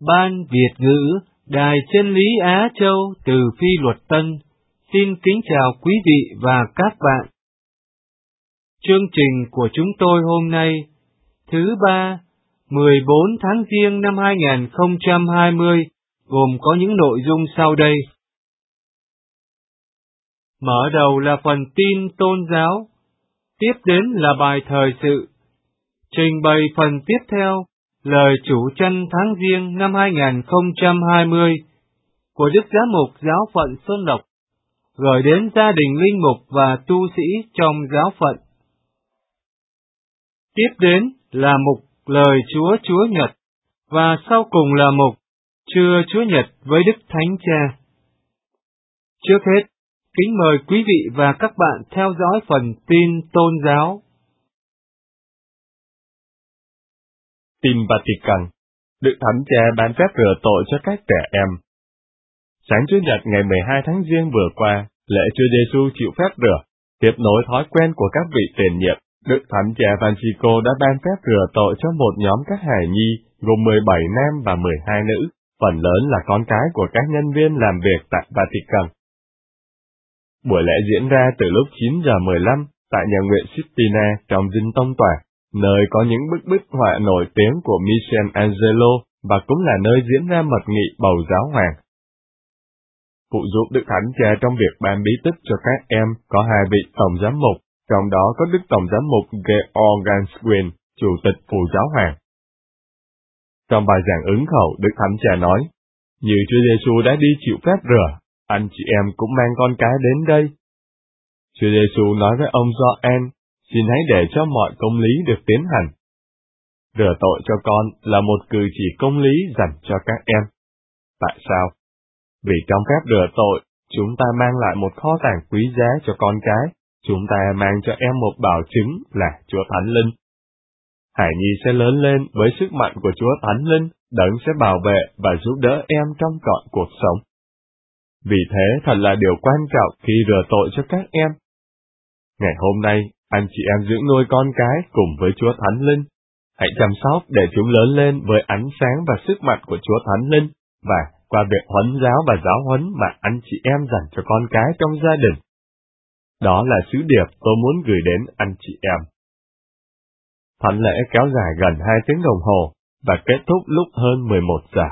Ban Việt ngữ, Đài Chân lý Á Châu từ Phi Luật Tân, xin kính chào quý vị và các bạn. Chương trình của chúng tôi hôm nay, thứ ba, 14 tháng Giêng năm 2020, gồm có những nội dung sau đây. Mở đầu là phần tin tôn giáo, tiếp đến là bài thời sự. Trình bày phần tiếp theo, lời chủ trăn tháng Giêng năm 2020 của Đức Giám mục Giáo phận Xuân Lộc, gửi đến gia đình linh mục và tu sĩ trong giáo phận. Tiếp đến là mục Lời Chúa Chúa Nhật, và sau cùng là mục Trưa Chúa Nhật với Đức Thánh Cha. Trước hết, kính mời quý vị và các bạn theo dõi phần tin tôn giáo. Tin Vatican, Đức Thánh Cha ban phép rửa tội cho các trẻ em. Sáng Chủ nhật ngày 12 tháng Giêng vừa qua, lễ Chúa Giêsu chịu phép rửa, tiếp nối thói quen của các vị tiền nhiệm. Đức Thánh Cha Francisco đã ban phép rửa tội cho một nhóm các hài nhi gồm 17 nam và 12 nữ, phần lớn là con cái của các nhân viên làm việc tại Vatican. Buổi lễ diễn ra từ lúc 9 giờ 15 tại nhà nguyện Sistina trong dinh tông tòa, nơi có những bức bích họa nổi tiếng của Michelangelo và cũng là nơi diễn ra mật nghị bầu giáo hoàng. Phụ giúp Đức Thánh Cha trong việc ban bí tích cho các em có hai vị tổng giám mục, trong đó có Đức Tổng giám mục Georg Ganswein, Chủ tịch Phù Giáo Hoàng. Trong bài giảng ứng khẩu, Đức Thánh Cha nói, như Chúa Giêsu đã đi chịu phép rửa, anh chị em cũng mang con cái đến đây. Chúa Giêsu nói với ông Gioan, xin hãy để cho mọi công lý được tiến hành. Rửa tội cho con là một cử chỉ công lý dành cho các em. Tại sao? Vì trong phép rửa tội, chúng ta mang lại một kho tàng quý giá cho con cái, chúng ta mang cho em một bảo chứng là Chúa Thánh Linh. Hải nhi sẽ lớn lên với sức mạnh của Chúa Thánh Linh, Đấng sẽ bảo vệ và giúp đỡ em trong trọn cuộc sống. Vì thế thật là điều quan trọng khi rửa tội cho các em. Ngày hôm nay, anh chị em dưỡng nuôi con cái cùng với Chúa Thánh Linh. Hãy chăm sóc để chúng lớn lên với ánh sáng và sức mạnh của Chúa Thánh Linh, và qua việc huấn giáo và giáo huấn mà anh chị em dành cho con cái trong gia đình. Đó là sứ điệp tôi muốn gửi đến anh chị em. Thánh lễ kéo dài gần 2 tiếng đồng hồ và kết thúc lúc hơn 11 giờ.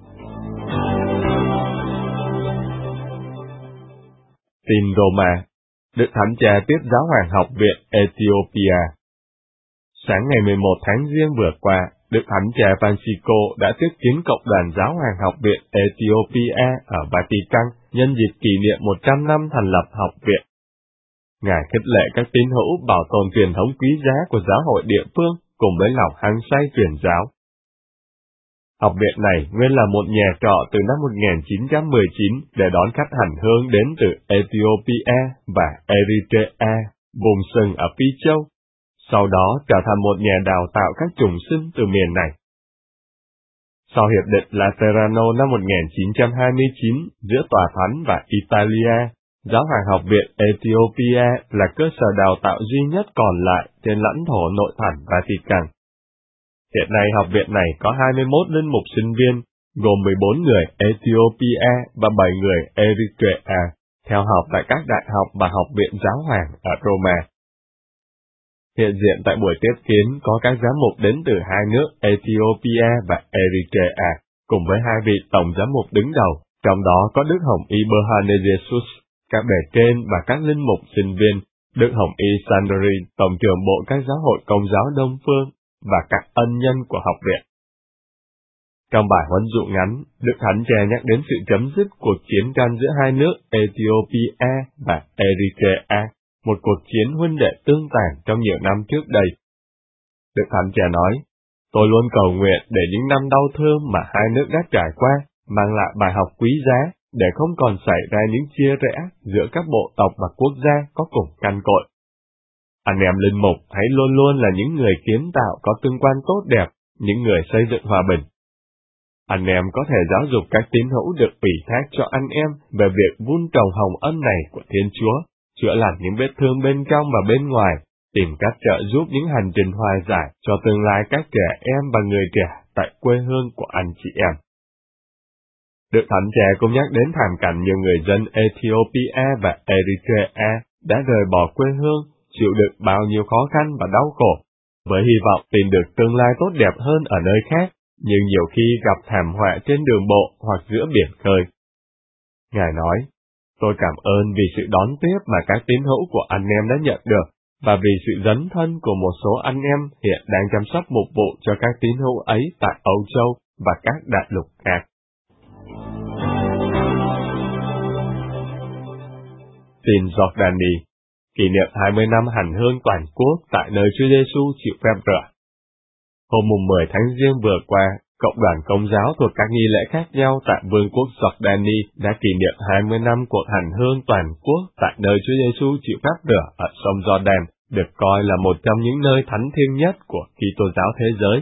Tin Roma, Đức Thánh Cha tiếp Giáo hoàng học viện Ethiopia. Sáng ngày 11 tháng Giêng vừa qua, Đức Thánh Cha Francisco đã tiếp kiến cộng đoàn Giáo hoàng học viện Ethiopia ở Vatican nhân dịp kỷ niệm 100 năm thành lập học viện. Ngài khích lệ các tín hữu bảo tồn truyền thống quý giá của giáo hội địa phương cùng với lòng hăng say truyền giáo. Học viện này nguyên là một nhà trọ từ năm 1919 để đón khách hành hương đến từ Ethiopia và Eritrea, vùng sừng ở Phi Châu, sau đó trở thành một nhà đào tạo các chủng sinh từ miền này. Sau Hiệp định Laterano năm 1929 giữa Tòa Thánh và Italia, Giáo hoàng học viện Ethiopia là cơ sở đào tạo duy nhất còn lại trên lãnh thổ nội thành Vatican. Hiện nay học viện này có 21 linh mục sinh viên, gồm 14 người Ethiopia và 7 người Eritrea, theo học tại các đại học và học viện giáo hoàng ở Roma. Hiện diện tại buổi tiếp kiến có các giám mục đến từ hai nước Ethiopia và Eritrea, cùng với hai vị tổng giám mục đứng đầu, trong đó có Đức Hồng Y Berhane Jesus, các bề trên và các linh mục sinh viên, Đức Hồng Y Sandri, Tổng trưởng Bộ các giáo hội Công giáo Đông Phương, và các ân nhân của học viện. Trong bài huấn dụ ngắn, Đức Thánh Cha nhắc đến sự chấm dứt cuộc chiến tranh giữa hai nước Ethiopia và Eritrea, một cuộc chiến huynh đệ tương tàn trong nhiều năm trước đây. Đức Thánh Cha nói, tôi luôn cầu nguyện để những năm đau thương mà hai nước đã trải qua mang lại bài học quý giá, để không còn xảy ra những chia rẽ giữa các bộ tộc và quốc gia có cùng căn cội. Anh em linh mục hãy luôn luôn là những người kiến tạo có tương quan tốt đẹp, những người xây dựng hòa bình. Anh em có thể giáo dục các tín hữu được ủy thác cho anh em về việc vun trồng hồng ân này của Thiên Chúa, chữa lành những vết thương bên trong và bên ngoài, tìm cách trợ giúp những hành trình hòa giải cho tương lai các trẻ em và người trẻ tại quê hương của anh chị em. Đức Thánh Cha cũng nhắc đến thảm cảnh nhiều người dân Ethiopia và Eritrea đã rời bỏ quê hương, chịu đựng bao nhiêu khó khăn và đau khổ, với hy vọng tìm được tương lai tốt đẹp hơn ở nơi khác, nhưng nhiều khi gặp thảm họa trên đường bộ hoặc giữa biển khơi. Ngài nói, tôi cảm ơn vì sự đón tiếp mà các tín hữu của anh em đã nhận được, và vì sự dấn thân của một số anh em hiện đang chăm sóc mục vụ cho các tín hữu ấy tại Âu Châu và các đại lục khác. Tin Giordani, kỷ niệm 20 năm hành hương toàn quốc tại nơi Chúa Giêsu chịu phép rửa. Hôm 10 tháng Giêng vừa qua, cộng đoàn Công giáo thuộc các nghi lễ khác nhau tại Vương quốc Giordani đã kỷ niệm 20 năm cuộc hành hương toàn quốc tại nơi Chúa Giêsu chịu phép rửa ở sông Jordan, được coi là một trong những nơi thánh thiêng nhất của Kitô giáo thế giới.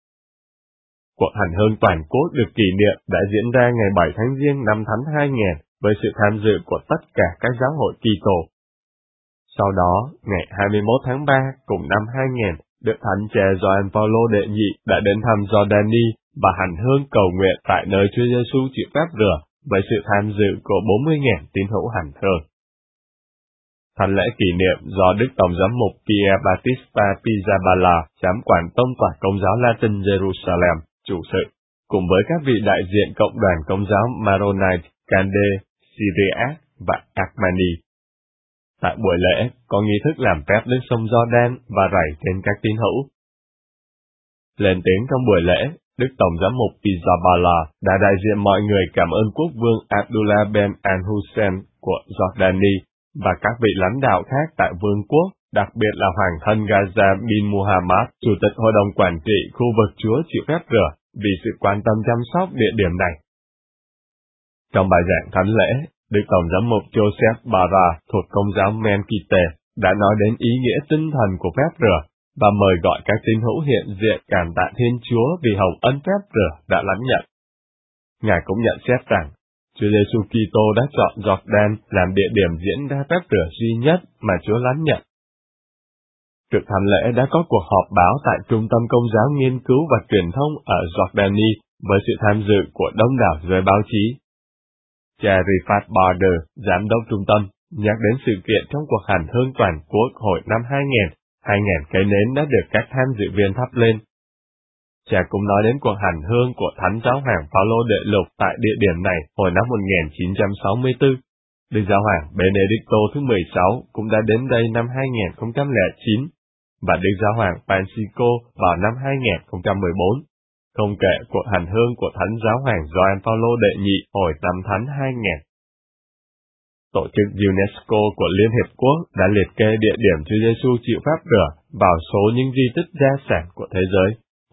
Cuộc hành hương toàn quốc được kỷ niệm đã diễn ra ngày 7 tháng Giêng năm Thánh 2000 với sự tham dự của tất cả các giáo hội Kitô. Sau đó, ngày 21 tháng 3 cùng năm 2000, Đức Thánh Cha Gioan Phaolô đệ nhị đã đến thăm Giordani và hành hương cầu nguyện tại nơi Chúa Giêsu chịu phép rửa với sự tham dự của 40.000 tín hữu hành hương. Thánh lễ kỷ niệm do Đức Tổng giám mục Pier Battista Pizzaballa, giám quản tông tòa Công giáo Latin Jerusalem, chủ sự, cùng với các vị đại diện cộng đoàn Công giáo Maronite, Cande, Syriac và Armani. Tại buổi lễ, có nghi thức làm phép đến sông Jordan và rảy trên các tín hữu. Lên tiếng trong buổi lễ, Đức Tổng giám mục Pizzaballa đã đại diện mọi người cảm ơn quốc vương Abdullah Ben al-Hussein của Giordani và các vị lãnh đạo khác tại vương quốc, đặc biệt là Hoàng thân Gaza bin Muhammad, Chủ tịch Hội đồng Quản trị khu vực Chúa chịu phép rửa, vì sự quan tâm chăm sóc địa điểm này. Trong bài giảng thánh lễ, Đức Tổng giám mục Joseph Barra thuộc Công giáo Menkite đã nói đến ý nghĩa tinh thần của phép rửa và mời gọi các tín hữu hiện diện cảm tạ Thiên Chúa vì hồng ân phép rửa đã lãnh nhận. Ngài cũng nhận xét rằng, Chúa Giêsu Kitô đã chọn Jordan làm địa điểm diễn ra phép rửa duy nhất mà Chúa lãnh nhận. Trước thánh lễ đã có cuộc họp báo tại Trung tâm Công giáo Nghiên cứu và Truyền thông ở Giordani với sự tham dự của đông đảo giới báo chí. Cha Rifat Barder, giám đốc trung tâm, nhắc đến sự kiện trong cuộc hành hương toàn quốc hồi năm 2000 cây nến đã được các tham dự viên thắp lên. Cha cũng nói đến cuộc hành hương của Thánh Giáo Hoàng Phaolô đệ lục tại địa điểm này hồi năm 1964. Đức Giáo Hoàng Benedicto thứ 16 cũng đã đến đây năm 2009, và Đức Giáo Hoàng Francisco vào năm 2014. Không kể cuộc hành hương của Thánh Giáo Hoàng Gioan Phaolô đệ nhị hồi năm Thánh 2000. Tổ chức UNESCO của Liên Hiệp Quốc đã liệt kê địa điểm Chúa Giêsu chịu phép rửa vào số những di tích gia sản của thế giới.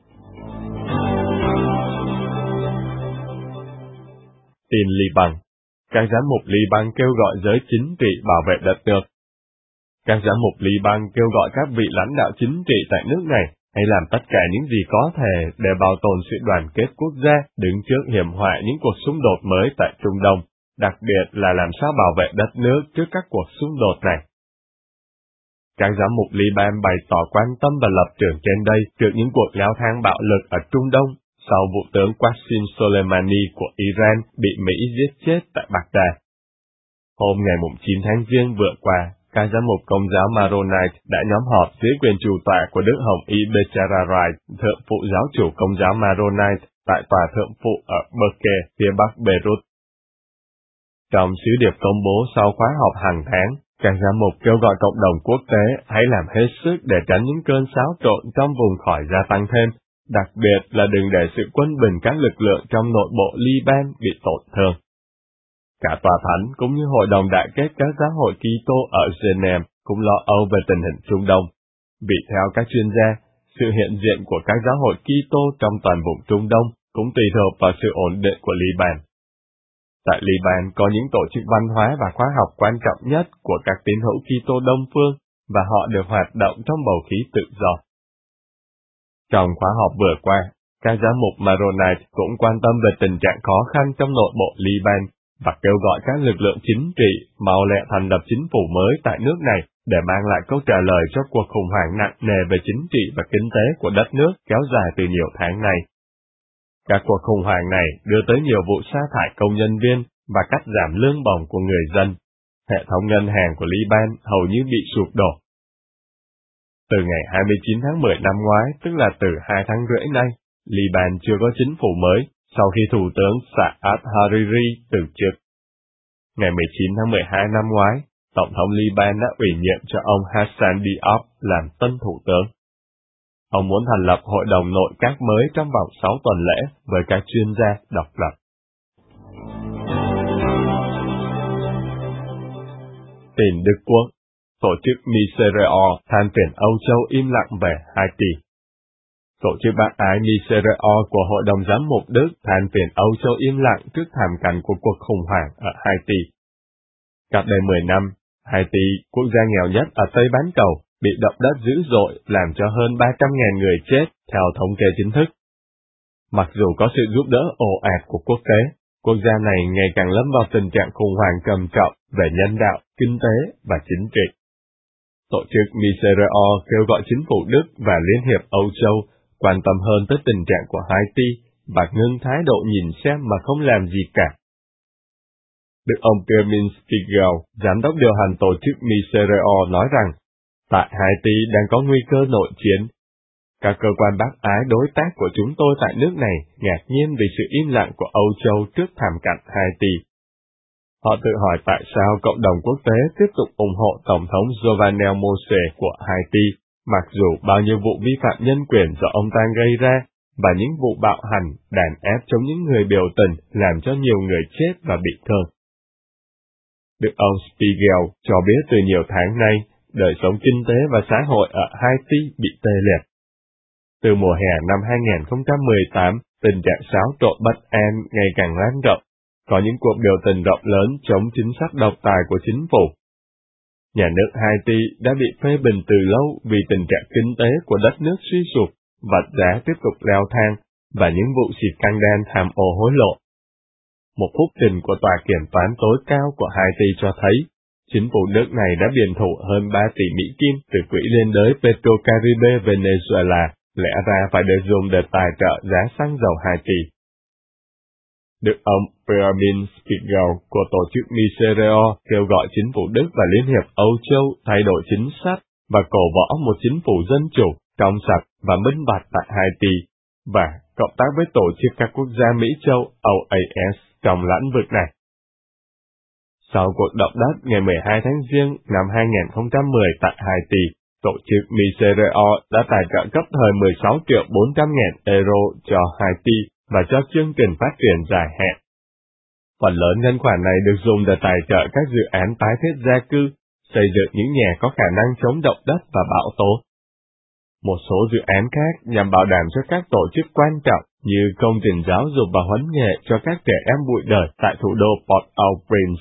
Tin Liban. Các giám mục Liban kêu gọi giới chính trị bảo vệ đất nước. Các giám mục Liban kêu gọi các vị lãnh đạo chính trị tại nước này hãy làm tất cả những gì có thể để bảo tồn sự đoàn kết quốc gia đứng trước hiểm họa những cuộc xung đột mới tại Trung Đông, đặc biệt là làm sao bảo vệ đất nước trước các cuộc xung đột này. Các giám mục Liban bày tỏ quan tâm và lập trường trên đây trước những cuộc leo thang bạo lực ở Trung Đông sau vụ tướng Qasem Soleimani của Iran bị Mỹ giết chết tại Baghdad. Hôm ngày 9 tháng Giêng vừa qua, các giám mục Công giáo Maronite đã nhóm họp dưới quyền chủ tọa của Đức Hồng Y Becharai, thượng phụ giáo chủ Công giáo Maronite tại tòa thượng phụ ở Berke, phía bắc Beirut. Trong sứ điệp công bố sau khóa họp hàng tháng, các giám mục kêu gọi cộng đồng quốc tế hãy làm hết sức để tránh những cơn xáo trộn trong vùng khỏi gia tăng thêm, đặc biệt là đừng để sự quân bình các lực lượng trong nội bộ Liban bị tổn thương. Cả tòa thánh cũng như hội đồng đại kết các giáo hội Kitô ở Geneva cũng lo âu về tình hình Trung Đông. Vì theo các chuyên gia, sự hiện diện của các giáo hội Kitô trong toàn vùng Trung Đông cũng tùy thuộc vào sự ổn định của Liban. Tại Liban có những tổ chức văn hóa và khoa học quan trọng nhất của các tín hữu Kitô Đông phương, và họ được hoạt động trong bầu khí tự do. Trong khóa họp vừa qua, các giám mục Maronite cũng quan tâm về tình trạng khó khăn trong nội bộ Liban và kêu gọi các lực lượng chính trị mau lẹ thành lập chính phủ mới tại nước này để mang lại câu trả lời cho cuộc khủng hoảng nặng nề về chính trị và kinh tế của đất nước kéo dài từ nhiều tháng nay. Các cuộc khủng hoảng này đưa tới nhiều vụ sa thải công nhân viên và cắt giảm lương bổng của người dân. Hệ thống ngân hàng của Liban hầu như bị sụp đổ. Từ ngày 29 tháng 10 năm ngoái, tức là từ 2 tháng rưỡi nay, Liban chưa có chính phủ mới sau khi Thủ tướng Saad Hariri từ chức. Ngày 19 tháng 12 năm ngoái, Tổng thống Liban đã ủy nhiệm cho ông Hassan Diab làm tân thủ tướng. Ông muốn thành lập hội đồng nội các mới trong vòng 6 tuần lễ với các chuyên gia độc lập. Tin Đức Quốc, tổ chức Miserere than phiền Âu Châu im lặng về Haiti. Tổ chức bác ái Miserere của Hội đồng Giám mục Đức than phiền Âu Châu im lặng trước thảm cảnh của cuộc khủng hoảng ở Haiti. Cách đây 10 năm, Haiti, quốc gia nghèo nhất ở Tây Bán Cầu, bị động đất dữ dội làm cho hơn 300.000 người chết theo thống kê chính thức. Mặc dù có sự giúp đỡ ồ ạt của quốc tế, quốc gia này ngày càng lâm vào tình trạng khủng hoảng trầm trọng về nhân đạo, kinh tế và chính trị. Tổ chức Miserere kêu gọi chính phủ Đức và Liên hiệp Âu Châu quan tâm hơn tới tình trạng của Haiti và ngưng thái độ nhìn xem mà không làm gì cả. Đức ông Pierre Spiegel, giám đốc điều hành tổ chức Miserere nói rằng, tại Haiti đang có nguy cơ nội chiến. Các cơ quan bác ái đối tác của chúng tôi tại nước này ngạc nhiên vì sự im lặng của Âu Châu trước thảm cảnh Haiti. Họ tự hỏi tại sao cộng đồng quốc tế tiếp tục ủng hộ Tổng thống Jovenel Moïse của Haiti, mặc dù bao nhiêu vụ vi phạm nhân quyền do ông ta gây ra, và những vụ bạo hành, đàn ép chống những người biểu tình làm cho nhiều người chết và bị thương. Đức ông Spiegel cho biết từ nhiều tháng nay, đời sống kinh tế và xã hội ở Haiti bị tê liệt. Từ mùa hè năm 2018, tình trạng xáo trộn bất an ngày càng lan rộng, có những cuộc biểu tình rộng lớn chống chính sách độc tài của chính phủ. Nhà nước Haiti đã bị phê bình từ lâu vì tình trạng kinh tế của đất nước suy sụp, vật giá tiếp tục leo thang, và những vụ xịt căng đan tham ô hối lộ. Một phúc trình của Tòa Kiểm toán tối cao của Haiti cho thấy, chính phủ nước này đã biện thủ hơn 3 tỷ Mỹ Kim từ quỹ liên đới Petrocaribe Venezuela, lẽ ra phải được dùng để tài trợ giá xăng dầu Haiti. Đức ông Pierre Spiegel của tổ chức Miserere kêu gọi chính phủ Đức và Liên hiệp Âu Châu thay đổi chính sách và cổ võ một chính phủ dân chủ, trong sạch và minh bạch tại Haiti, và cộng tác với tổ chức các quốc gia Mỹ Châu OAS trong lĩnh vực này. Sau cuộc động đất ngày 12 tháng Giêng năm 2010 tại Haiti, tổ chức Miserere đã tài trợ cấp thời 16.400.000 euro cho Haiti và cho chương trình phát triển dài hạn. Phần lớn ngân khoản này được dùng để tài trợ các dự án tái thiết gia cư, xây dựng những nhà có khả năng chống động đất và bão tố. Một số dự án khác nhằm bảo đảm cho các tổ chức quan trọng như công trình giáo dục và huấn nghệ cho các trẻ em bụi đời tại thủ đô Port-au-Prince.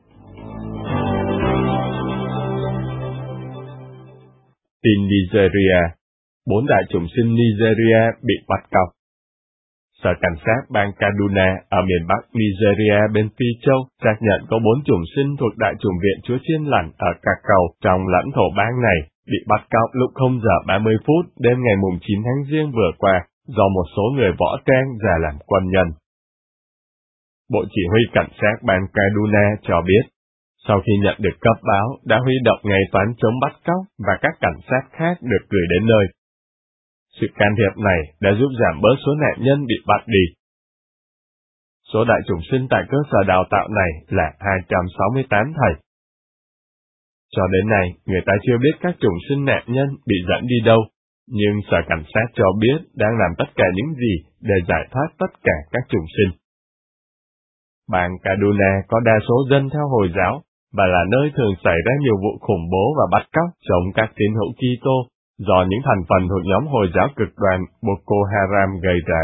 Tin Nigeria, 4 đại chủng sinh Nigeria bị bắt cóc. Sở Cảnh sát bang Kaduna ở miền Bắc Nigeria bên Phi Châu xác nhận có 4 chủng sinh thuộc Đại chủng Viện Chúa Chiên Lành ở Kakao trong lãnh thổ bang này bị bắt cóc lúc 0 giờ 30 phút đêm ngày 9 tháng Giêng vừa qua do một số người võ trang giả làm quân nhân. Bộ Chỉ huy Cảnh sát bang Kaduna cho biết, sau khi nhận được cấp báo đã huy động ngày toán chống bắt cóc và các cảnh sát khác được gửi đến nơi. Sự can thiệp này đã giúp giảm bớt số nạn nhân bị bắt đi. Số đại chủng sinh tại cơ sở đào tạo này là 268 thầy. Cho đến nay, người ta chưa biết các chủng sinh nạn nhân bị dẫn đi đâu, nhưng Sở Cảnh sát cho biết đang làm tất cả những gì để giải thoát tất cả các chủng sinh. Bang Kaduna có đa số dân theo Hồi giáo, và là nơi thường xảy ra nhiều vụ khủng bố và bắt cóc chống các tín hữu Kitô do những thành phần thuộc nhóm Hồi giáo cực đoan Boko Haram gây ra.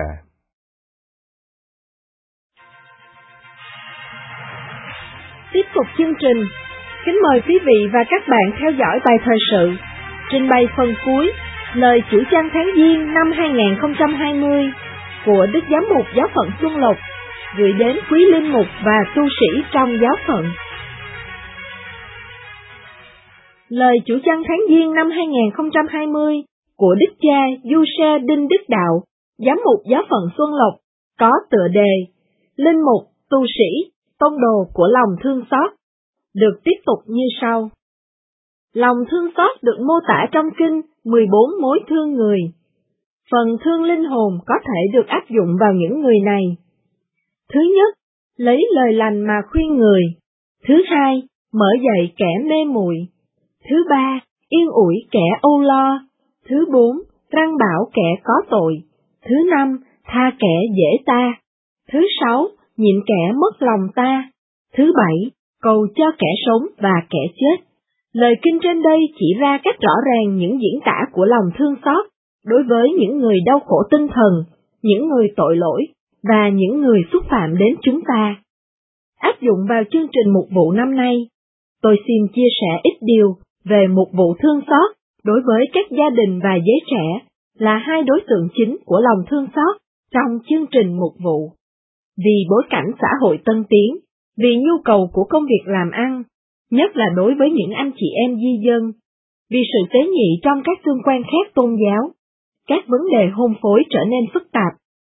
Tiếp tục chương trình, kính mời quý vị và các bạn theo dõi bài thời sự, trình bày phần cuối, lời chủ chăn tháng Giêng năm 2020 của Đức Giám mục Giáo phận Xuân Lộc, gửi đến quý linh mục và tu sĩ trong giáo phận. Lời chủ chăn tháng Giêng năm 2020 của Đức cha Du Xe Đinh Đức Đạo, Giám mục Giáo phận Xuân Lộc, có tựa đề Linh mục, tu sĩ, tông đồ của lòng thương xót, được tiếp tục như sau. Lòng thương xót được mô tả trong kinh 14 mối thương người. Phần thương linh hồn có thể được áp dụng vào những người này. Thứ nhất, lấy lời lành mà khuyên người. Thứ hai, mở dậy kẻ mê muội. Thứ ba, yên ủi kẻ âu lo. Thứ bốn, răn bảo kẻ có tội. Thứ năm, tha kẻ dễ ta. Thứ sáu, nhịn kẻ mất lòng ta. Thứ bảy, cầu cho kẻ sống và kẻ chết. Lời kinh trên đây chỉ ra cách rõ ràng những diễn tả của lòng thương xót đối với những người đau khổ tinh thần, những người tội lỗi và những người xúc phạm đến chúng ta. Áp dụng vào chương trình mục vụ năm nay, tôi xin chia sẻ ít điều về mục vụ thương xót đối với các gia đình và giới trẻ, là hai đối tượng chính của lòng thương xót trong chương trình mục vụ. Vì bối cảnh xã hội tân tiến, vì nhu cầu của công việc làm ăn, nhất là đối với những anh chị em di dân, vì sự tế nhị trong các tương quan khác tôn giáo, các vấn đề hôn phối trở nên phức tạp.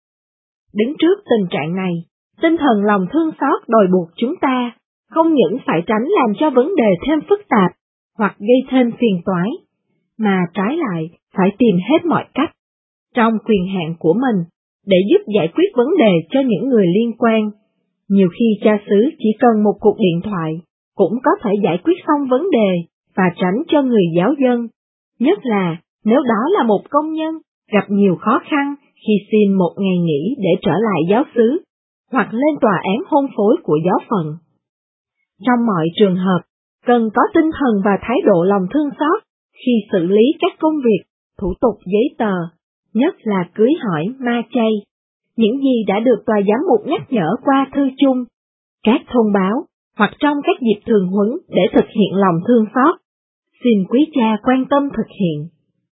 Đứng trước tình trạng này, tinh thần lòng thương xót đòi buộc chúng ta không những phải tránh làm cho vấn đề thêm phức tạp hoặc gây thêm phiền toái, mà trái lại phải tìm hết mọi cách, trong quyền hạn của mình, để giúp giải quyết vấn đề cho những người liên quan. Nhiều khi cha xứ chỉ cần một cuộc điện thoại, cũng có thể giải quyết xong vấn đề và tránh cho người giáo dân, nhất là nếu đó là một công nhân gặp nhiều khó khăn khi xin một ngày nghỉ để trở lại giáo xứ, hoặc lên tòa án hôn phối của giáo phận. Trong mọi trường hợp, cần có tinh thần và thái độ lòng thương xót khi xử lý các công việc, thủ tục giấy tờ, nhất là cưới hỏi ma chay, những gì đã được tòa giám mục nhắc nhở qua thư chung, các thông báo, hoặc trong các dịp thường huấn để thực hiện lòng thương xót. Xin quý cha quan tâm thực hiện.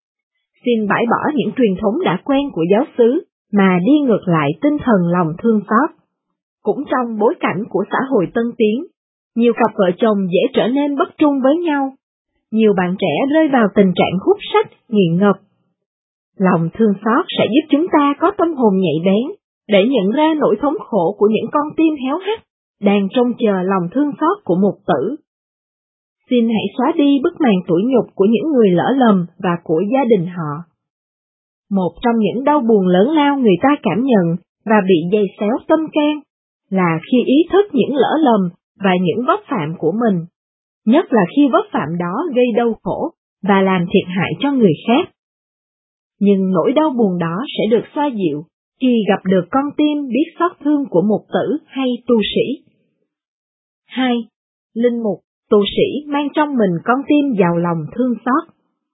Xin bãi bỏ những truyền thống đã quen của giáo xứ mà đi ngược lại tinh thần lòng thương xót. Cũng trong bối cảnh của xã hội tân tiến, nhiều cặp vợ chồng dễ trở nên bất trung với nhau. Nhiều bạn trẻ rơi vào tình trạng hút sách, nghiện ngập. Lòng thương xót sẽ giúp chúng ta có tâm hồn nhạy bén, để nhận ra nỗi thống khổ của những con tim héo hắt, đang trông chờ lòng thương xót của mục tử. Xin hãy xóa đi bức màn tủi nhục của những người lỡ lầm và của gia đình họ. Một trong những đau buồn lớn lao người ta cảm nhận và bị giày xéo tâm can, là khi ý thức những lỡ lầm và những vấp phạm của mình, nhất là khi vấp phạm đó gây đau khổ và làm thiệt hại cho người khác. Nhưng nỗi đau buồn đó sẽ được xoa dịu khi gặp được con tim biết xót thương của mục tử hay tu sĩ. 2. Linh mục, tu sĩ mang trong mình con tim giàu lòng thương xót.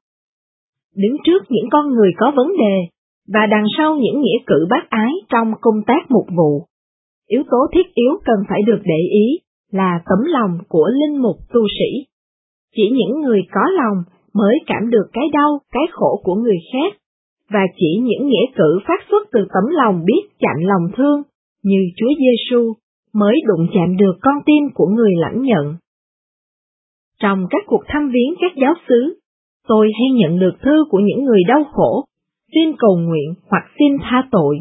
Đứng trước những con người có vấn đề, và đằng sau những nghĩa cử bác ái trong công tác mục vụ, yếu tố thiết yếu cần phải được để ý là tấm lòng của linh mục tu sĩ. Chỉ những người có lòng mới cảm được cái đau, cái khổ của người khác, và chỉ những nghĩa cử phát xuất từ tấm lòng biết chạnh lòng thương, như Chúa Giêsu, mới đụng chạm được con tim của người lãnh nhận. Trong các cuộc thăm viếng các giáo xứ, tôi hay nhận được thư của những người đau khổ, xin cầu nguyện hoặc xin tha tội.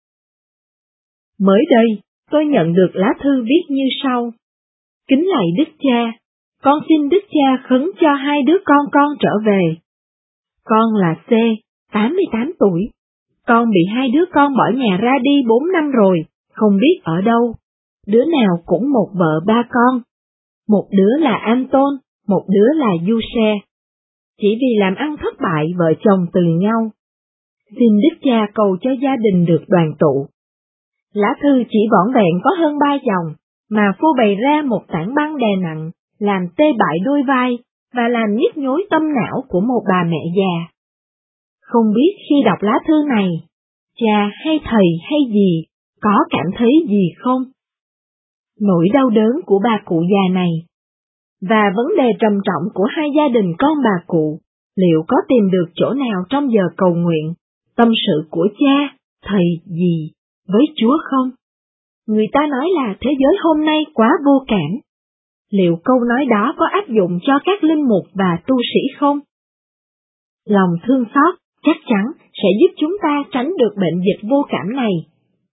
Mới đây, tôi nhận được lá thư viết như sau. Kính lạy Đức Cha, con xin Đức Cha khấn cho hai đứa con trở về. Con là C, 88 tuổi. Con bị hai đứa con bỏ nhà ra đi 4 năm rồi, không biết ở đâu. Đứa nào cũng một vợ ba con. Một đứa là Anton, một đứa là Giuse. Chỉ vì làm ăn thất bại vợ chồng từ nhau. Xin Đức Cha cầu cho gia đình được đoàn tụ. Lá thư chỉ vỏn vẹn có hơn 3 dòng, mà phô bày ra một tảng băng đè nặng, làm tê bại đôi vai, và làm nhức nhối tâm não của một bà mẹ già. Không biết khi đọc lá thư này, cha hay thầy hay gì, có cảm thấy gì không? Nỗi đau đớn của bà cụ già này, và vấn đề trầm trọng của hai gia đình con bà cụ, liệu có tìm được chỗ nào trong giờ cầu nguyện, tâm sự của cha, thầy gì với Chúa không? Người ta nói là thế giới hôm nay quá vô cảm. Liệu câu nói đó có áp dụng cho các linh mục và tu sĩ không? Lòng thương xót chắc chắn sẽ giúp chúng ta tránh được bệnh dịch vô cảm này.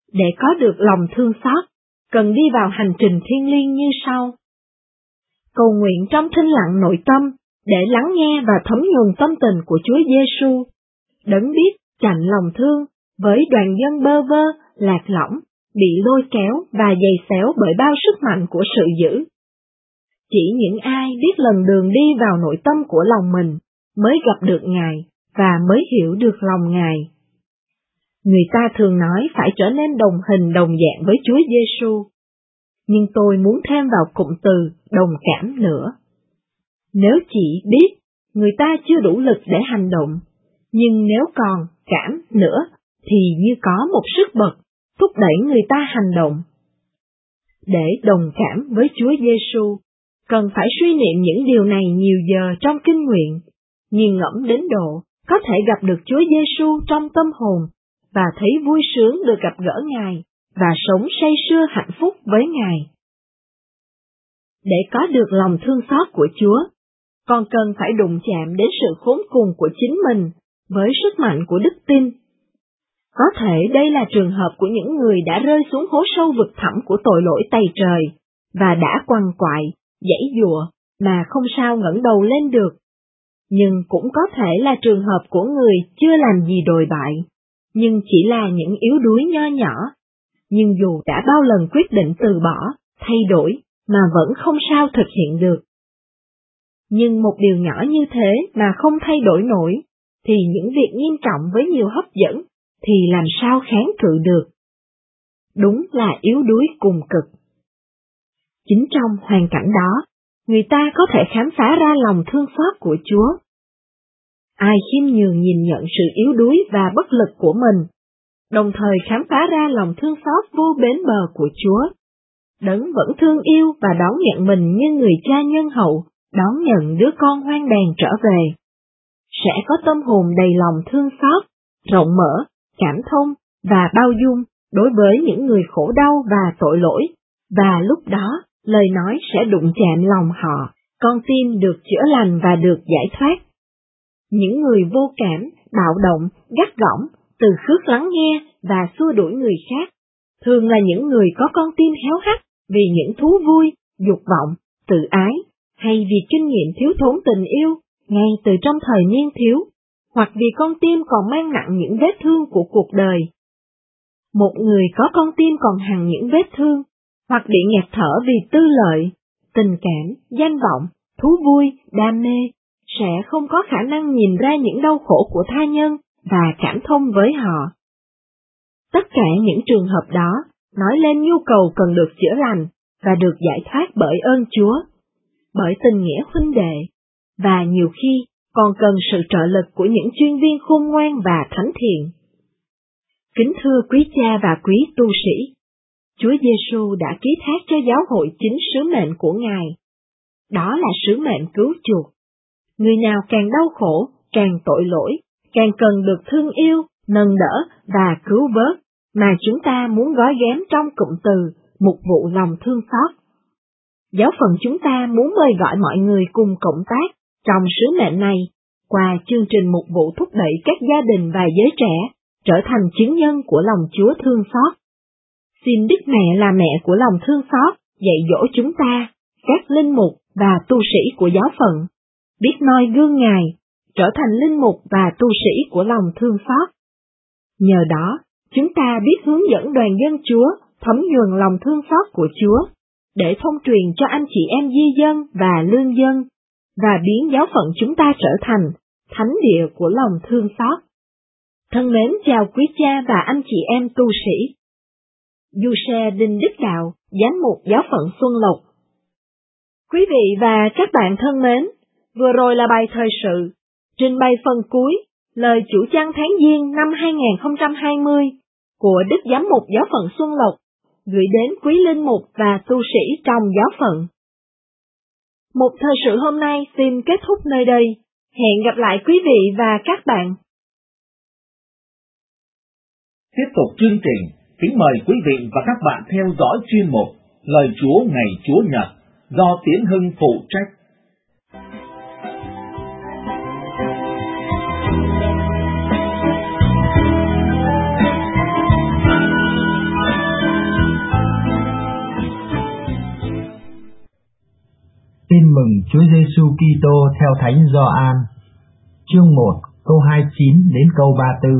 Để có được lòng thương xót, cần đi vào hành trình thiêng liêng như sau. Cầu nguyện trong thinh lặng nội tâm, để lắng nghe và thấm nhuần tâm tình của Chúa Giêsu, đấng biết chạnh lòng thương với đoàn dân bơ vơ, lạc lõng, bị lôi kéo và giày xéo bởi bao sức mạnh của sự dữ. Chỉ những ai biết lần đường đi vào nội tâm của lòng mình mới gặp được Ngài và mới hiểu được lòng Ngài. Người ta thường nói phải trở nên đồng hình đồng dạng với Chúa Giêsu, nhưng tôi muốn thêm vào cụm từ đồng cảm nữa. Nếu chỉ biết, người ta chưa đủ lực để hành động, nhưng nếu còn cảm nữa thì như có một sức bật thúc đẩy người ta hành động. Để đồng cảm với Chúa Giêsu, cần phải suy niệm những điều này nhiều giờ trong kinh nguyện, nghiền ngẫm đến độ có thể gặp được Chúa Giêsu trong tâm hồn và thấy vui sướng được gặp gỡ Ngài và sống say sưa hạnh phúc với Ngài. Để có được lòng thương xót của Chúa, con cần phải đụng chạm đến sự khốn cùng của chính mình với sức mạnh của đức tin. Có thể đây là trường hợp của những người đã rơi xuống hố sâu vực thẳm của tội lỗi tày trời và đã quằn quại, giãy giụa mà không sao ngẩng đầu lên được. Nhưng cũng có thể là trường hợp của người chưa làm gì đồi bại, nhưng chỉ là những yếu đuối nho nhỏ, nhưng dù đã bao lần quyết định từ bỏ, thay đổi, mà vẫn không sao thực hiện được. Nhưng một điều nhỏ như thế mà không thay đổi nổi, thì những việc nghiêm trọng với nhiều hấp dẫn, thì làm sao kháng cự được? Đúng là yếu đuối cùng cực. Chính trong hoàn cảnh đó, người ta có thể khám phá ra lòng thương xót của Chúa. Ai khiêm nhường nhìn nhận sự yếu đuối và bất lực của mình, đồng thời khám phá ra lòng thương xót vô bến bờ của Chúa, đấng vẫn thương yêu và đón nhận mình như người cha nhân hậu, đón nhận đứa con hoang đàn trở về, sẽ có tâm hồn đầy lòng thương xót, rộng mở, cảm thông và bao dung đối với những người khổ đau và tội lỗi, và lúc đó lời nói sẽ đụng chạm lòng họ, con tim được chữa lành và được giải thoát. Những người vô cảm, bạo động, gắt gỏng, từ khước lắng nghe và xua đuổi người khác, thường là những người có con tim héo hắt vì những thú vui, dục vọng, tự ái, hay vì kinh nghiệm thiếu thốn tình yêu, ngay từ trong thời niên thiếu, hoặc vì con tim còn mang nặng những vết thương của cuộc đời. Một người có con tim còn hằn những vết thương, hoặc bị nghẹt thở vì tư lợi, tình cảm, danh vọng, thú vui, đam mê, sẽ không có khả năng nhìn ra những đau khổ của tha nhân và cảm thông với họ. Tất cả những trường hợp đó nói lên nhu cầu cần được chữa lành và được giải thoát bởi ơn Chúa, bởi tình nghĩa huynh đệ, và nhiều khi còn cần sự trợ lực của những chuyên viên khôn ngoan và thánh thiện. Kính thưa quý cha và quý tu sĩ, Chúa Giêsu đã ký thác cho giáo hội chính sứ mệnh của Ngài. Đó là sứ mệnh cứu chuộc. Người nào càng đau khổ, càng tội lỗi, càng cần được thương yêu, nâng đỡ và cứu vớt, mà chúng ta muốn gói ghém trong cụm từ mục vụ lòng thương xót. Giáo phận chúng ta muốn mời gọi mọi người cùng cộng tác trong sứ mệnh này qua chương trình mục vụ thúc đẩy các gia đình và giới trẻ trở thành chứng nhân của lòng Chúa thương xót. Xin Đức Mẹ là mẹ của lòng thương xót dạy dỗ chúng ta, các linh mục và tu sĩ của giáo phận, biết noi gương Ngài, trở thành linh mục và tu sĩ của lòng thương xót. Nhờ đó, chúng ta biết hướng dẫn đoàn dân Chúa thấm nhuần lòng thương xót của Chúa, để thông truyền cho anh chị em di dân và lương dân, và biến giáo phận chúng ta trở thành thánh địa của lòng thương xót. Thân mến chào quý cha và anh chị em tu sĩ. Du-xe Đinh Đức Đạo, giám mục giáo phận Xuân Lộc. Quý vị và các bạn thân mến, vừa rồi là bài thời sự, trình bày phần cuối, lời chủ chăn tháng Giêng năm 2020 của Đức Giám mục giáo phận Xuân Lộc, gửi đến quý linh mục và tu sĩ trong giáo phận. Một thời sự hôm nay xin kết thúc nơi đây. Hẹn gặp lại quý vị và các bạn. Tiếp tục chương trình, kính mời quý vị và các bạn theo dõi chuyên mục Lời Chúa ngày Chúa Nhật do Tiến Hưng phụ trách. mừng Chúa Giêsu Kitô theo Thánh Gioan, chương 1, câu 29 đến câu 34.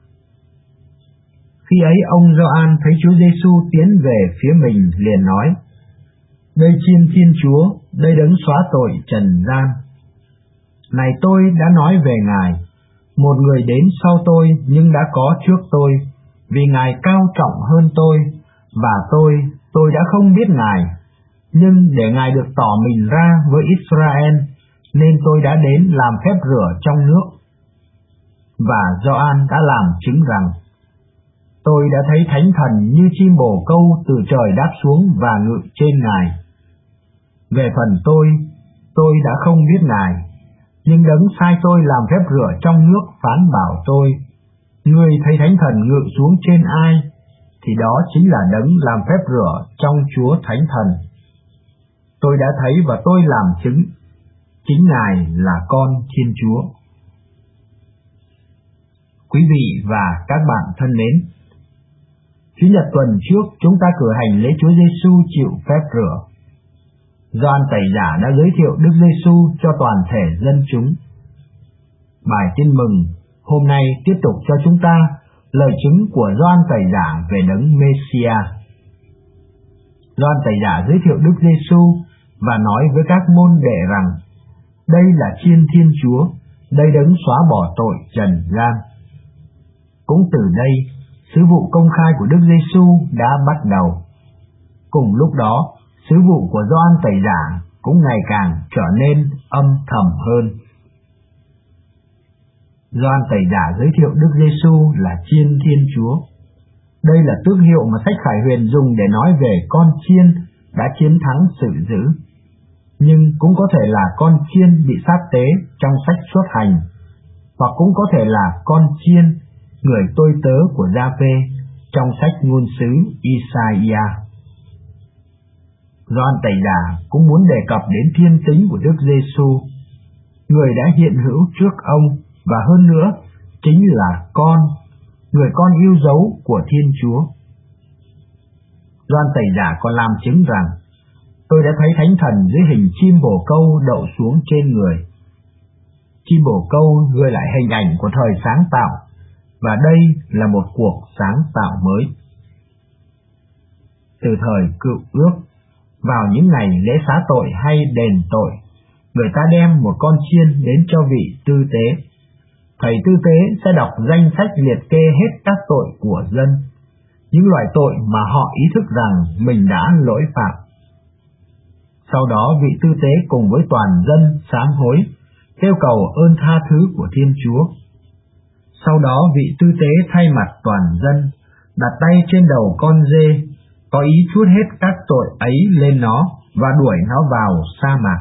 Khi ấy ông Gioan thấy Chúa Giêsu tiến về phía mình liền nói: Đây Chiên Thiên Chúa, đây đấng xóa tội trần gian. Này tôi đã nói về Ngài, một người đến sau tôi nhưng đã có trước tôi, vì Ngài cao trọng hơn tôi, và tôi đã không biết Ngài. Nhưng để Ngài được tỏ mình ra với Israel, nên tôi đã đến làm phép rửa trong nước. Và Gioan đã làm chứng rằng: Tôi đã thấy Thánh Thần như chim bồ câu từ trời đáp xuống và ngự trên Ngài. Về phần tôi đã không biết Ngài, nhưng đấng sai tôi làm phép rửa trong nước phán bảo tôi: Ngươi thấy Thánh Thần ngự xuống trên ai, thì đó chính là đấng làm phép rửa trong Chúa Thánh Thần. Tôi đã thấy và tôi làm chứng, chính Ngài là Con Thiên Chúa. Quý vị và các bạn thân mến, Chủ nhật tuần trước chúng ta cử hành lễ Chúa Giêsu chịu phép rửa. Gioan Tẩy Giả đã giới thiệu Đức Giêsu cho toàn thể dân chúng. Bài Tin Mừng hôm nay tiếp tục cho chúng ta lời chứng của Gioan Tẩy Giả về đấng Mêsia. Gioan Tẩy Giả giới thiệu Đức Giêsu và nói với các môn đệ rằng: Đây là Chiên Thiên Chúa, đây đấng xóa bỏ tội trần gian. Cũng từ đây, sứ vụ công khai của Đức Giêsu đã bắt đầu. Cùng lúc đó, sứ vụ của Gioan Tẩy Giả cũng ngày càng trở nên âm thầm hơn. Gioan Tẩy Giả giới thiệu Đức Giêsu là Chiên Thiên Chúa. Đây là tước hiệu mà sách Khải Huyền dùng để nói về con chiên đã chiến thắng sự dữ, nhưng cũng có thể là con chiên bị sát tế trong sách Xuất Hành, hoặc cũng có thể là con chiên, người tôi tớ của Gia-phê trong sách Ngôn sứ Isaiah. Gioan Tẩy Giả cũng muốn đề cập đến thiên tính của Đức Giêsu, người đã hiện hữu trước ông, và hơn nữa chính là người con yêu dấu của Thiên Chúa. Gioan Tẩy Giả còn làm chứng rằng: Tôi đã thấy Thánh Thần dưới hình chim bồ câu đậu xuống trên người. Chim bồ câu gợi lại hình ảnh của thời sáng tạo, và đây là một cuộc sáng tạo mới. Từ thời Cựu Ước, vào những ngày lễ xá tội hay đền tội, người ta đem một con chiên đến cho vị tư tế. Thầy tư tế sẽ đọc danh sách liệt kê hết các tội của dân, những loại tội mà họ ý thức rằng mình đã lỗi phạm. Sau đó vị tư tế cùng với toàn dân sám hối, kêu cầu ơn tha thứ của Thiên Chúa. Sau đó vị tư tế thay mặt toàn dân, đặt tay trên đầu con dê, có ý trút hết các tội ấy lên nó và đuổi nó vào sa mạc.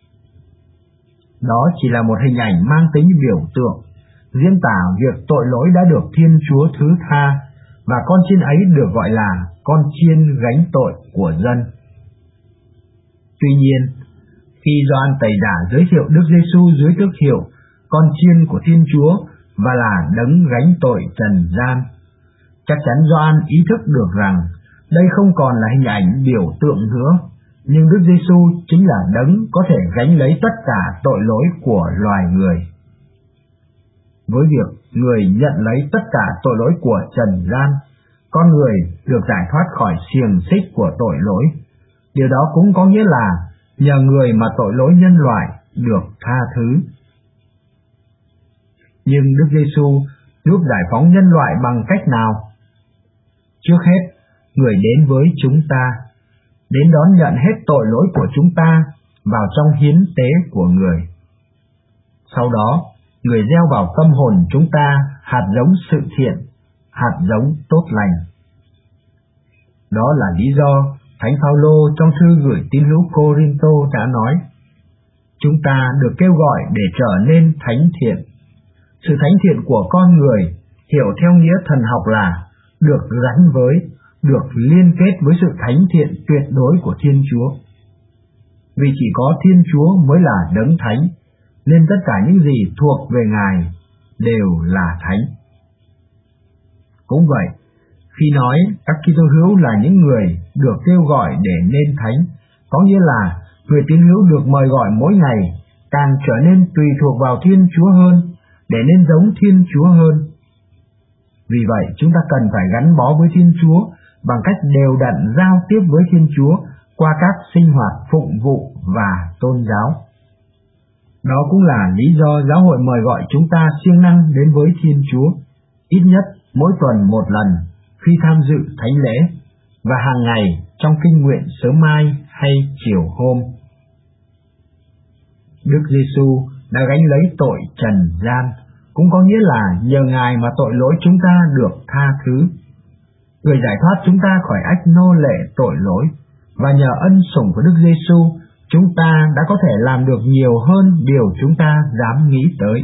Đó chỉ là một hình ảnh mang tính biểu tượng, diễn tả việc tội lỗi đã được Thiên Chúa thứ tha, và con chiên ấy được gọi là con chiên gánh tội của dân. Tuy nhiên, khi Gioan Tẩy Giả giới thiệu Đức Giêsu dưới tước hiệu con chiên của Thiên Chúa và là đấng gánh tội trần gian, chắc chắn Gioan ý thức được rằng đây không còn là hình ảnh biểu tượng nữa, nhưng Đức Giêsu chính là đấng có thể gánh lấy tất cả tội lỗi của loài người. Với việc người nhận lấy tất cả tội lỗi của trần gian, con người được giải thoát khỏi xiềng xích của tội lỗi. Điều đó cũng có nghĩa là nhờ người mà tội lỗi nhân loại được tha thứ. Nhưng Đức Giêsu giúp giải phóng nhân loại bằng cách nào? Trước hết, người đến với chúng ta, đến đón nhận hết tội lỗi của chúng ta vào trong hiến tế của người. Sau đó, người gieo vào tâm hồn chúng ta hạt giống sự thiện, hạt giống tốt lành. Đó là lý do Thánh Phaolô trong thư gửi tín hữu Cô-rinh-tô đã nói: Chúng ta được kêu gọi để trở nên thánh thiện. Sự thánh thiện của con người hiểu theo nghĩa thần học là được gắn với, được liên kết với sự thánh thiện tuyệt đối của Thiên Chúa. Vì chỉ có Thiên Chúa mới là đấng thánh, nên tất cả những gì thuộc về Ngài đều là thánh. Cũng vậy, khi nói các Kitô hữu là những người được kêu gọi để nên thánh, có nghĩa là Người tín hữu được mời gọi mỗi ngày càng trở nên tùy thuộc vào Thiên Chúa hơn, để nên giống Thiên Chúa hơn. Vì vậy, chúng ta cần phải gắn bó với Thiên Chúa bằng cách đều đặn giao tiếp với Thiên Chúa qua các sinh hoạt phụng vụ và tôn giáo. Đó cũng là lý do giáo hội mời gọi chúng ta siêng năng đến với Thiên Chúa, ít nhất mỗi tuần một lần khi tham dự thánh lễ, và hàng ngày trong kinh nguyện sớm mai hay chiều hôm. Đức Giêsu đã gánh lấy tội trần gian, cũng có nghĩa là nhờ Ngài mà tội lỗi chúng ta được tha thứ. Người giải thoát chúng ta khỏi ách nô lệ tội lỗi, và nhờ ân sủng của Đức Giêsu, chúng ta đã có thể làm được nhiều hơn điều chúng ta dám nghĩ tới.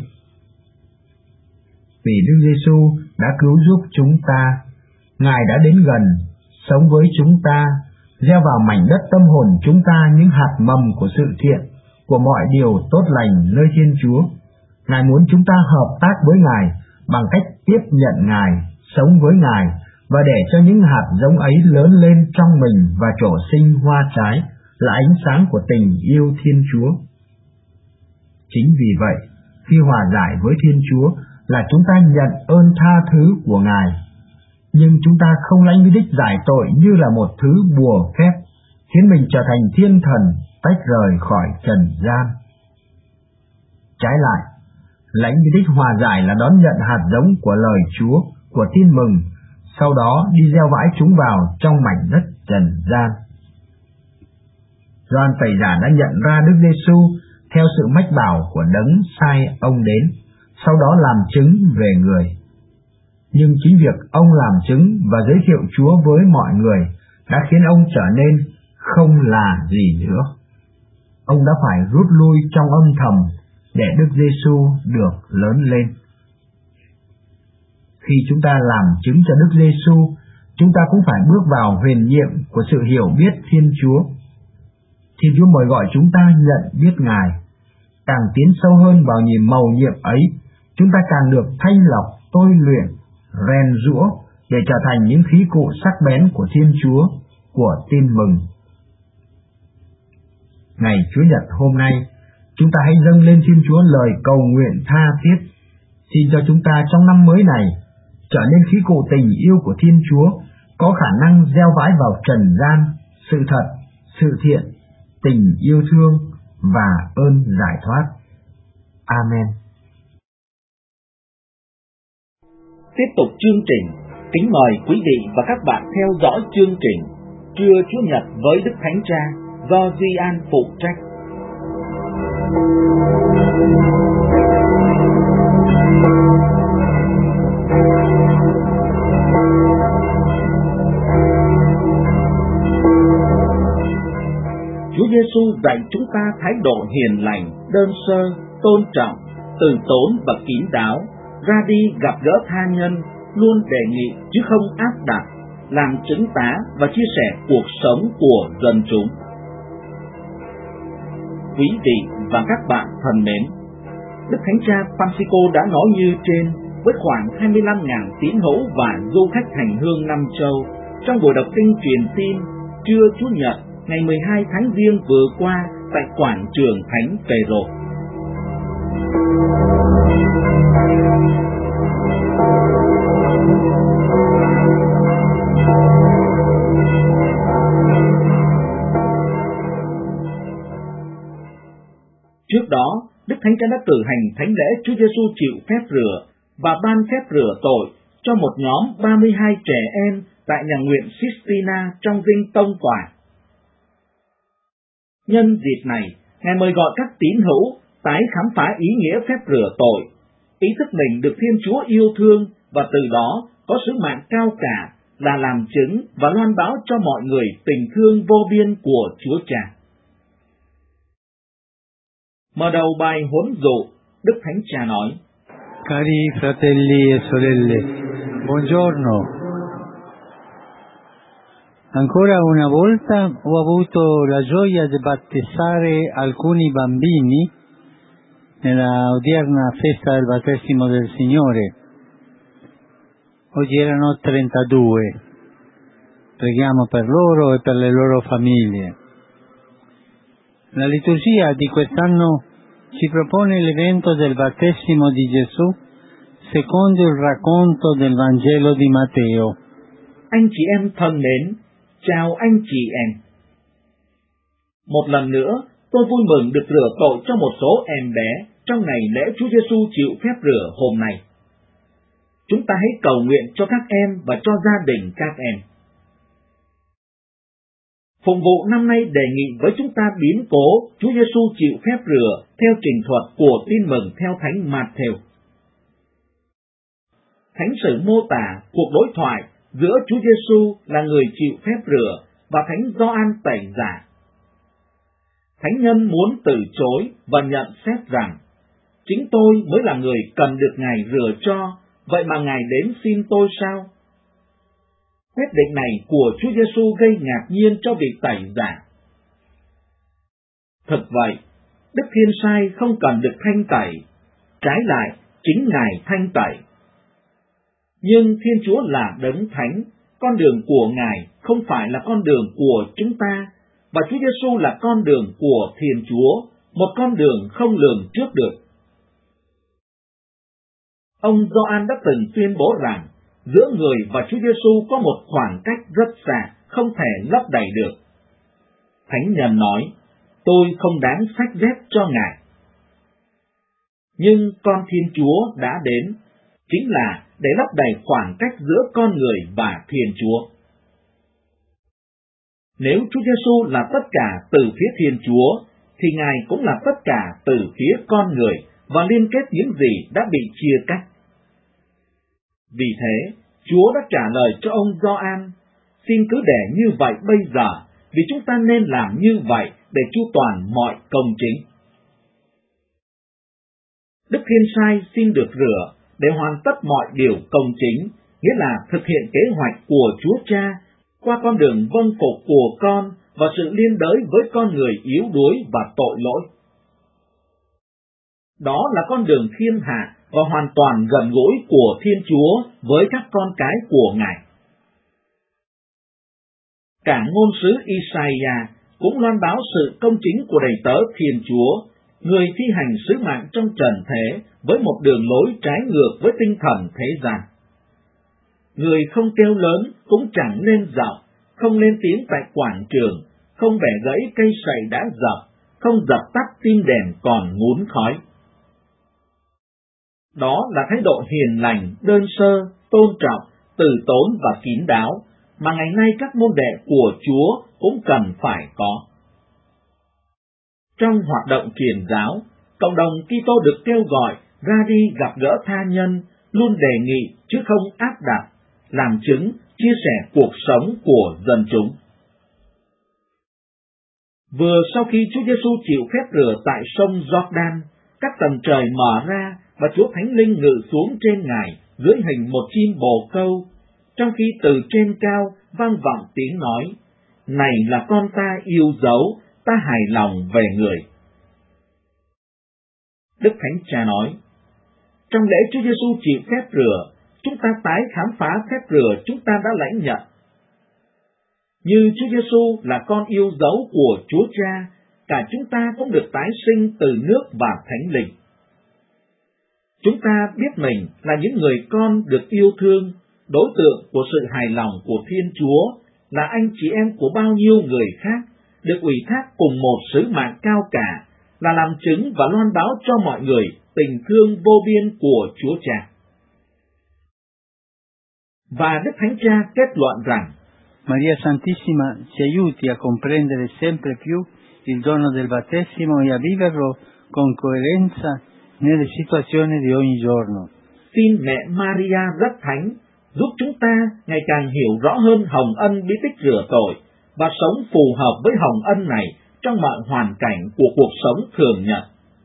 Vì Đức Giêsu đã cứu giúp chúng ta, Ngài đã đến gần, sống với chúng ta, gieo vào mảnh đất tâm hồn chúng ta những hạt mầm của sự thiện, của mọi điều tốt lành nơi Thiên Chúa. Ngài muốn chúng ta hợp tác với Ngài bằng cách tiếp nhận Ngài, sống với Ngài, và để cho những hạt giống ấy lớn lên trong mình và trổ sinh hoa trái, là ánh sáng của tình yêu Thiên Chúa. Chính vì vậy, khi hòa giải với Thiên Chúa là chúng ta nhận ơn tha thứ của Ngài, nhưng chúng ta không lãnh cái đích giải tội như là một thứ bùa phép, khiến mình trở thành thiên thần tách rời khỏi trần gian. Trái lại, lãnh cái đích hòa giải là đón nhận hạt giống của lời Chúa, của tin mừng, sau đó đi gieo vãi chúng vào trong mảnh đất trần gian. Gioan Tẩy Giả đã nhận ra Đức Giêsu theo sự mách bảo của đấng sai ông đến, sau đó làm chứng về người. Nhưng chính việc ông làm chứng và giới thiệu Chúa với mọi người đã khiến ông trở nên không là gì nữa. Ông đã phải rút lui trong âm thầm để Đức Giêsu được lớn lên. Khi chúng ta làm chứng cho Đức Giêsu, chúng ta cũng phải bước vào huyền nhiệm của sự hiểu biết Thiên Chúa. Thiên Chúa mời gọi chúng ta nhận biết Ngài. Càng tiến sâu hơn vào nhìn mầu nhiệm ấy, chúng ta càng được thanh lọc, tôi luyện, rèn giũa để trở thành những khí cụ sắc bén của Thiên Chúa, của tin mừng. Ngày Chúa Nhật hôm nay, chúng ta hãy dâng lên Thiên Chúa lời cầu nguyện tha thiết, xin cho chúng ta trong năm mới này trở nên khí cụ tình yêu của Thiên Chúa, có khả năng gieo vãi vào trần gian sự thật, sự thiện, tình yêu thương và ơn giải thoát. Amen. Tiếp tục chương trình, kính mời quý vị và các bạn theo dõi chương trình Trưa Chúa Nhật với Đức Thánh Cha do Duy An phụ trách. Chúa Giêsu dạy chúng ta thái độ hiền lành, đơn sơ, tôn trọng, từ tốn và kín đáo, ra đi gặp gỡ tha nhân, luôn đề nghị chứ không áp đặt, làm chứng tá và chia sẻ cuộc sống của dân chúng. Quý vị và các bạn thân mến, Đức Thánh Cha Francisco đã nói như trên với khoảng 25.000 tín hữu và du khách hành hương năm châu trong buổi đọc kinh truyền tin Trưa Chúa Nhật ngày 12 tháng Giêng vừa qua tại quảng trường Thánh Phêrô. Trước đó, Đức Thánh Cha đã cử hành thánh lễ Chúa Giêsu chịu phép rửa và ban phép rửa tội cho một nhóm 32 trẻ em tại nhà nguyện Sistina trong dinh Tông Tòa. Nhân dịp này, Ngài mời gọi các tín hữu tái khám phá ý nghĩa phép rửa tội, ý thức mình được Thiên Chúa yêu thương và từ đó có sứ mạng cao cả là làm chứng và loan báo cho mọi người tình thương vô biên của Chúa Cha. Mở đầu bài huấn dụ, Đức Thánh Cha nói: Cari fratelli e sorelle, buongiorno. Ancora una volta ho avuto la gioia di battezzare alcuni bambini nella odierna festa del battesimo del Signore. Oggi erano 32. Preghiamo per loro e per le loro famiglie. La liturgia di quest'anno ci propone l'evento del battesimo di Gesù secondo il racconto del Vangelo di Matteo. Anh chị em thân mến, chào anh chị em. Một lần nữa, tôi vui mừng được rửa tội cho một số em bé trong ngày lễ Chúa Giêsu chịu phép rửa hôm nay. Chúng ta hãy cầu nguyện cho các em và cho gia đình các em. Phụng vụ năm nay đề nghị với chúng ta biến cố Chúa Giêsu chịu phép rửa theo trình thuật của Tin mừng theo Thánh Matthew. Thánh sử mô tả cuộc đối thoại giữa Chúa Giêsu là người chịu phép rửa và Thánh Gioan Tẩy giả. Thánh nhân muốn từ chối và nhận xét rằng, chính tôi mới là người cần được Ngài rửa cho, vậy mà Ngài đến xin tôi sao? Quyết định này của Chúa Giêsu gây ngạc nhiên cho vị tẩy giả. Thực vậy, Đức Thiên Sai không cần được thanh tẩy, trái lại chính Ngài thanh tẩy. Nhưng Thiên Chúa là đấng thánh, con đường của Ngài không phải là con đường của chúng ta, và Chúa Giêsu là con đường của Thiên Chúa, một con đường không lường trước được. Ông Gioan đã từng tuyên bố rằng, giữa người và Chúa Giêsu có một khoảng cách rất xa, không thể lấp đầy được. Thánh nhân nói, tôi không đáng xách dép cho Ngài. Nhưng con Thiên Chúa đã đến, chính là để lấp đầy khoảng cách giữa con người và Thiên Chúa. Nếu Chúa Giêsu là tất cả từ phía Thiên Chúa, thì Ngài cũng là tất cả từ phía con người và liên kết những gì đã bị chia cách. Vì thế, Chúa đã trả lời cho ông Gioan, xin cứ để như vậy bây giờ, vì chúng ta nên làm như vậy để chu toàn mọi công chính. Đức Thiên Sai xin được rửa để hoàn tất mọi điều công chính, nghĩa là thực hiện kế hoạch của Chúa Cha qua con đường vâng phục của con và sự liên đới với con người yếu đuối và tội lỗi. Đó là con đường thiên hạ và hoàn toàn gần gũi của Thiên Chúa với các con cái của Ngài. Cả ngôn sứ Isaiah cũng loan báo sự công chính của đầy tớ Thiên Chúa, người thi hành sứ mạng trong trần thế với một đường lối trái ngược với tinh thần thế gian. Người không kêu lớn cũng chẳng lên giọng, không lên tiếng tại quảng trường, không bẻ gãy cây sậy đã dập, không dập tắt tim đèn còn ngún khói. Đó là thái độ hiền lành, đơn sơ, tôn trọng, từ tốn và kín đáo, mà ngày nay các môn đệ của Chúa cũng cần phải có. Trong hoạt động truyền giáo, cộng đồng Kitô được kêu gọi ra đi gặp gỡ tha nhân, luôn đề nghị chứ không áp đặt, làm chứng, chia sẻ cuộc sống của dân chúng. Vừa sau khi Chúa Giêsu chịu phép rửa tại sông Jordan, các tầng trời mở ra và Chúa Thánh Linh ngự xuống trên Ngài dưới hình một chim bồ câu, trong khi từ trên cao vang vọng tiếng nói, này là con ta yêu dấu, ta hài lòng về người. Đức Thánh Cha nói, trong lễ Chúa Giêsu chịu phép rửa, chúng ta tái khám phá phép rửa chúng ta đã lãnh nhận. Như Chúa Giêsu là con yêu dấu của Chúa Cha, cả chúng ta cũng được tái sinh từ nước và Thánh Linh. Chúng ta biết mình là những người con được yêu thương, đối tượng của sự hài lòng của Thiên Chúa, là anh chị em của bao nhiêu người khác, được ủy thác cùng một sứ mạng cao cả, là làm chứng và loan báo cho mọi người tình thương vô biên của Chúa Cha. Và Đức Thánh Cha kết luận rằng, Maria Santissima ci aiuti a comprendere sempre più il dono del battesimo e a viverlo con coerenza nelle situazioni di ogni giorno. Xin mẹ Maria rất thánh, giúp chúng ta ngày càng hiểu rõ hơn hồng ân bí tích rửa tội và sống phù hợp với hồng ân này trong mọi hoàn cảnh của cuộc sống thường nhật.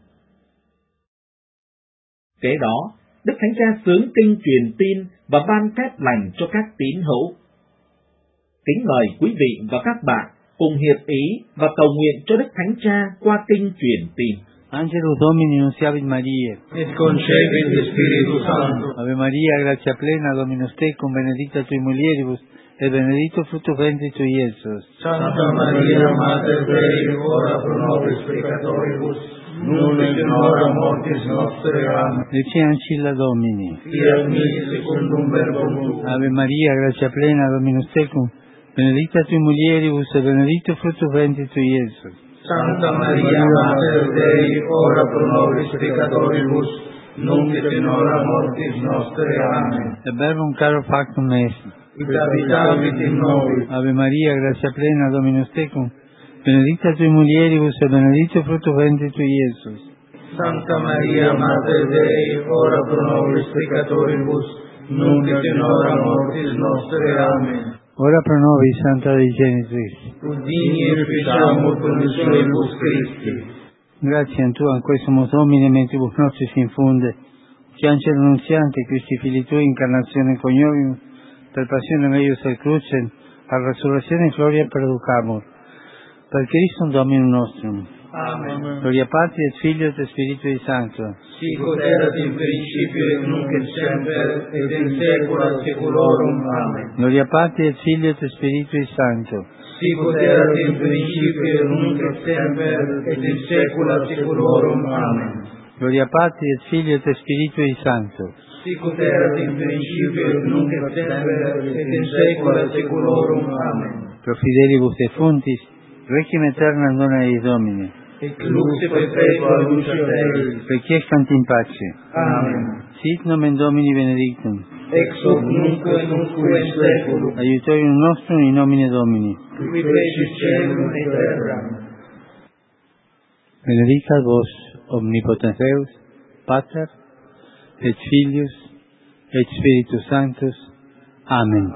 Kế đó, Đức Thánh Cha xướng kinh truyền tin và ban phép lành cho các tín hữu. Kính mời quý vị và các bạn cùng hiệp ý và cầu nguyện cho Đức Thánh Cha qua kinh truyền tin. Angelus Domini nunciavit Mariae, et concepit Spiritus Sancto. Ave Maria, gratia plena, Dominus tecum, benedicta tui mulieribus, e benedetto frutto ventris tui, Iesus. Santa Maria, Mater Dei, ora pro nobis peccatoribus, nunc et in hora mortis nostre. Amen. Lucia Ancilla Domini. Fiat mi secundum verbum tuum. Ave Maria, grazia plena, Dominus tecum, benedicta tui mulieribus e benedictus fructus ventris tui, Iesus. Santa Maria, Mater Dei, ora pro nobis peccatoribus, nunc et in hora mortis nostre. Amen. E verbum caro factum est. Ut habitavit in nobis. Ave Maria, grazia plena, Dominus tecum, benedicta tui mulieribus e benedictus fructus ventris tui, Iesus. Santa Maria, Mater Dei, ora pro nobis peccatoribus, nunc et in hora mortis nostre. Amen. Ora pro nobis, Santa Dei Genitrix. Ut digni efficiamur promissionibus Christi. Grazie a Tu, an questo Domine, mentibus nostris infunde, che angelo annunziante, Christi Fili Tui, incarnazione coniovium, per passione meius et crucem, a resurrezione gloria perducamur. Per Christum Dominum nostrum. Amen. Gloria Patri et Filio et Spiritui Sancto. Sic ut erat in principio et nunc et semper et in saecula saeculorum. Amen. Gloria Patri et Filio et Spiritui Sancto. Sic ut erat in principio et nunc et semper et in saecula saeculorum. Amen. Gloria Patri et Filio et Spiritui Sancto. Sic ut erat in principio et nunc et semper et in saecula saeculorum. Amen. Pro fidelibus defuntis, requiem aeternam dona eis Domine. Et lux perpetua luce Dei. Requiescant in pace. Amen. Sit nomen Domini benedictum. Ex hoc nunc et nunquam in saeculum. Aiutorium nostrum in nomine Domini. Qui fecit caelum et terram. Benedicat vos, omnipotens Deus, Pater, et Filius, et Spiritus Sanctus. Amen.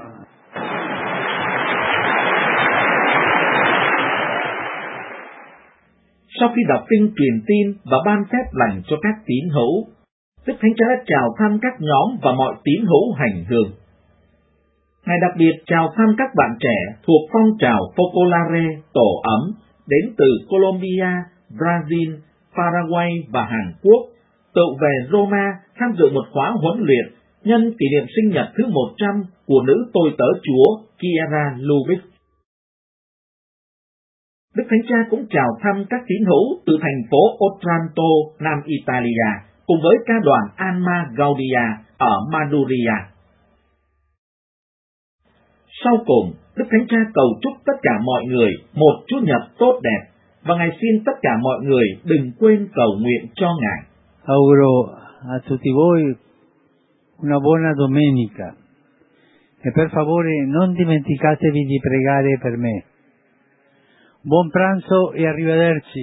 Sau khi đọc kinh truyền tin và ban phép lành cho các tín hữu, Đức Thánh Cha đã chào thăm các nhóm và mọi tín hữu hành hương. Ngài đặc biệt chào thăm các bạn trẻ thuộc phong trào Focolare tổ ấm đến từ Colombia, Brazil, Paraguay và Hàn Quốc, tự về Roma tham dự một khóa huấn luyện nhân kỷ niệm sinh nhật thứ 100 của nữ tôi tớ Chúa Chiara Lubitz. Đức Thánh Cha cũng chào thăm các tín hữu từ thành phố Otranto, Nam Italia, cùng với ca đoàn Alma Gaudia ở Maduria. Sau cùng, Đức Thánh Cha cầu chúc tất cả mọi người một Chủ nhật tốt đẹp, và Ngài xin tất cả mọi người đừng quên cầu nguyện cho Ngài. Auguro a tutti voi una buona domenica e per favore non dimenticatevi di pregare per me. Buon pranzo e arrivederci.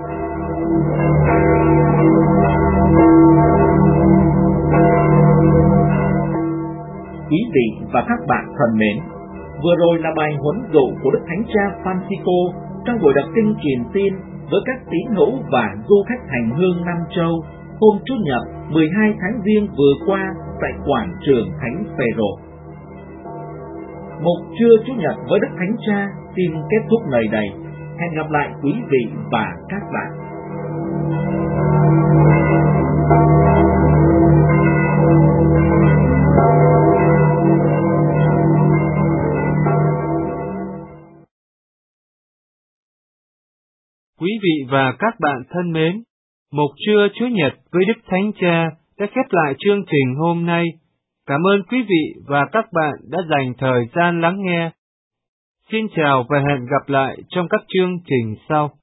Quý vị và các bạn thân mến, vừa rồi là bài huấn dụ của Đức Thánh Cha Francisco trong buổi đọc kinh truyền tin với các tín hữu và du khách hành hương Nam Châu hôm Chủ nhật 12 tháng Giêng vừa qua tại quảng trường Thánh Phêrô. Mục trưa Chủ nhật với Đức Thánh Cha xin kết thúc nơi đây. Hẹn gặp lại quý vị và các bạn. Quý vị và các bạn thân mến, mục trưa Chúa Nhật với Đức Thánh Cha đã khép lại chương trình hôm nay. Cảm ơn quý vị và các bạn đã dành thời gian lắng nghe. Xin chào và hẹn gặp lại trong các chương trình sau.